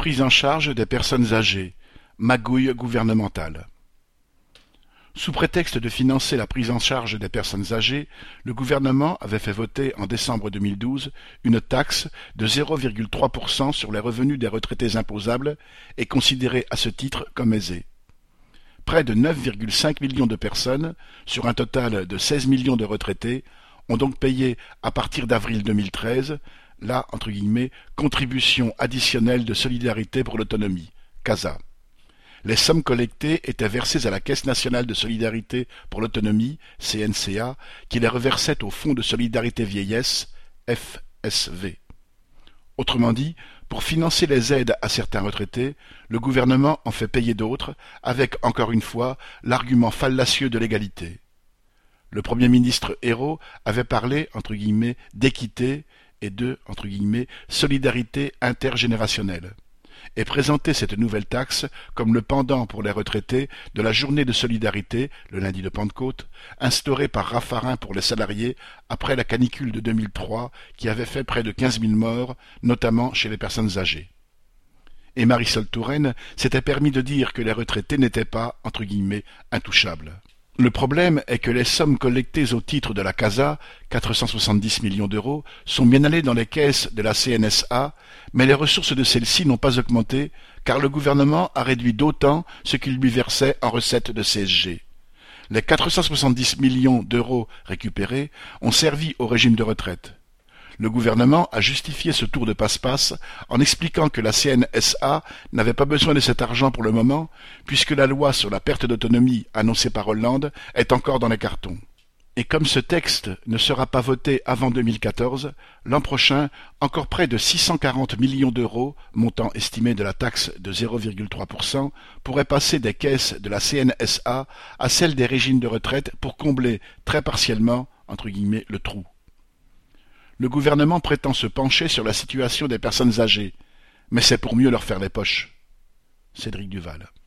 Prise en charge des personnes âgées, magouille gouvernementale. Sous prétexte de financer la prise en charge des personnes âgées, le gouvernement avait fait voter en décembre 2012 une taxe de 0,3% sur les revenus des retraités imposables et considérés à ce titre comme aisés. Près de 9,5 millions de personnes, sur un total de 16 millions de retraités, ont donc payé à partir d'avril 2013 la « contribution additionnelle de solidarité pour l'autonomie » (CASA). Les sommes collectées étaient versées à la Caisse nationale de solidarité pour l'autonomie (CNCA) qui les reversait au Fonds de solidarité vieillesse (FSV). Autrement dit, pour financer les aides à certains retraités, le gouvernement en fait payer d'autres, avec, encore une fois, l'argument fallacieux de l'égalité. Le Premier ministre Ayrault avait parlé « d'équité » et de « solidarité intergénérationnelle » et présenté cette nouvelle taxe comme le pendant pour les retraités de la journée de solidarité, le lundi de Pentecôte, instaurée par Raffarin pour les salariés après la canicule de 2003 qui avait fait près de 15 000 morts, notamment chez les personnes âgées. Et Marisol Touraine s'était permis de dire que les retraités n'étaient pas « intouchables ». Le problème est que les sommes collectées au titre de la CASA, 470 millions d'euros, sont bien allées dans les caisses de la CNSA, mais les ressources de celle-ci n'ont pas augmenté, car le gouvernement a réduit d'autant ce qu'il lui versait en recettes de CSG. Les 470 millions d'euros récupérés ont servi au régime de retraite. Le gouvernement a justifié ce tour de passe-passe en expliquant que la CNSA n'avait pas besoin de cet argent pour le moment, puisque la loi sur la perte d'autonomie annoncée par Hollande est encore dans les cartons. Et comme ce texte ne sera pas voté avant 2014, l'an prochain, encore près de 640 millions d'euros, montant estimé de la taxe de 0,3%, pourraient passer des caisses de la CNSA à celles des régimes de retraite pour combler très partiellement « le trou ». Le gouvernement prétend se pencher sur la situation des personnes âgées, mais c'est pour mieux leur faire les poches. Cédric Duval.